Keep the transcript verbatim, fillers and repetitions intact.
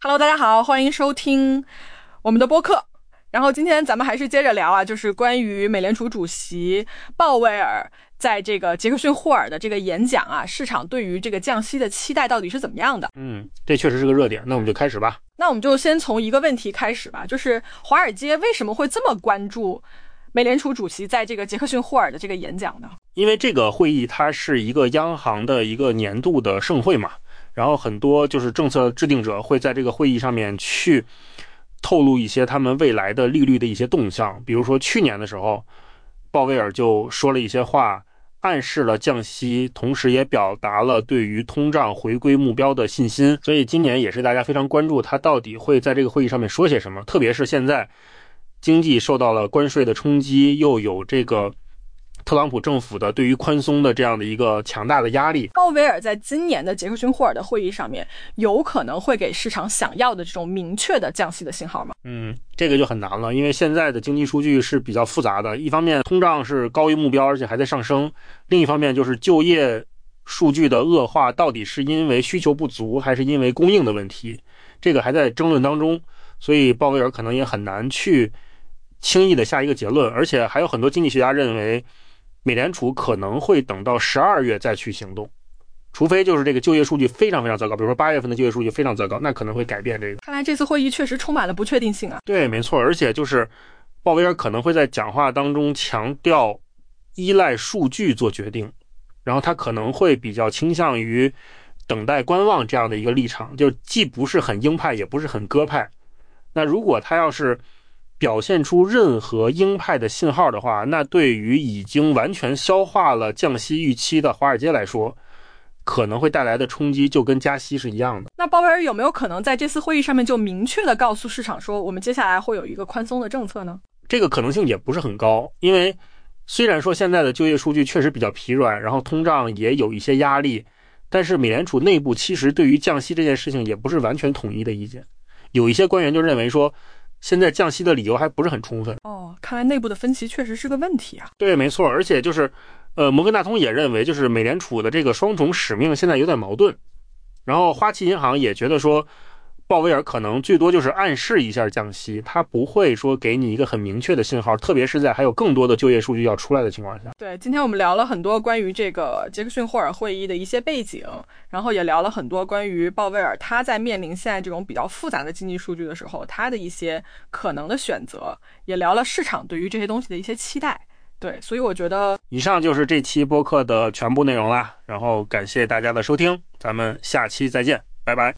Hello， 大家好，欢迎收听我们的播客。然后今天咱们还是接着聊啊，就是关于美联储主席鲍威尔在这个杰克逊霍尔的这个演讲啊，市场对于这个降息的期待到底是怎么样的？ 嗯，这确实是个热点，那我们就开始吧。 那我们就先从一个问题开始吧，就是华尔街为什么会这么关注美联储主席在这个杰克逊霍尔的这个演讲呢？ 因为这个会议它是一个央行的一个年度的盛会嘛，然后很多就是政策制定者会在这个会议上面去透露一些他们未来的利率的一些动向。比如说去年的时候，鲍威尔就说了一些话，暗示了降息，同时也表达了对于通胀回归目标的信心。所以今年也是大家非常关注他到底会在这个会议上面说些什么，特别是现在经济受到了关税的冲击，又有这个特朗普政府的对于宽松的这样的一个强大的压力。 鲍威尔在今年的杰克逊霍尔的会议上面有可能会给市场想要的这种明确的降息的信号吗？ 嗯，这个就很难了，因为现在的经济数据是比较复杂的，一方面通胀是高于目标而且还在上升，另一方面就是就业数据的恶化到底是因为需求不足还是因为供应的问题，这个还在争论当中，所以鲍威尔可能也很难去轻易的下一个结论。而且还有很多经济学家认为美联储可能会等到十二月再去行动，除非就是这个就业数据非常非常糟糕，比如说八月份的就业数据非常糟糕，那可能会改变这个。 看来这次会议确实充满了不确定性啊。 对，没错，而且就是鲍威尔可能会在讲话当中强调依赖数据做决定，然后他可能会比较倾向于等待观望这样的一个立场，就既不是很鹰派也不是很鸽派。那如果他要是表现出任何鹰派的信号的话，那对于已经完全消化了降息预期的华尔街来说，可能会带来的冲击就跟加息是一样的。 那鲍威尔有没有可能在这次会议上面就明确的告诉市场说我们接下来会有一个宽松的政策呢？ 这个可能性也不是很高，因为虽然说现在的就业数据确实比较疲软，然后通胀也有一些压力，但是美联储内部其实对于降息这件事情也不是完全统一的意见，有一些官员就认为说现在降息的理由还不是很充分。 哦，看来内部的分歧确实是个问题啊。 对，没错，而且就是呃，摩根大通也认为就是美联储的这个双重使命现在有点矛盾，然后花旗银行也觉得说鲍威尔可能最多就是暗示一下降息，他不会说给你一个很明确的信号，特别是在还有更多的就业数据要出来的情况下。 对，今天我们聊了很多关于这个杰克逊霍尔会议的一些背景，然后也聊了很多关于鲍威尔他在面临现在这种比较复杂的经济数据的时候他的一些可能的选择，也聊了市场对于这些东西的一些期待。对，所以我觉得以上就是这期播客的全部内容啦，然后感谢大家的收听，咱们下期再见，拜拜。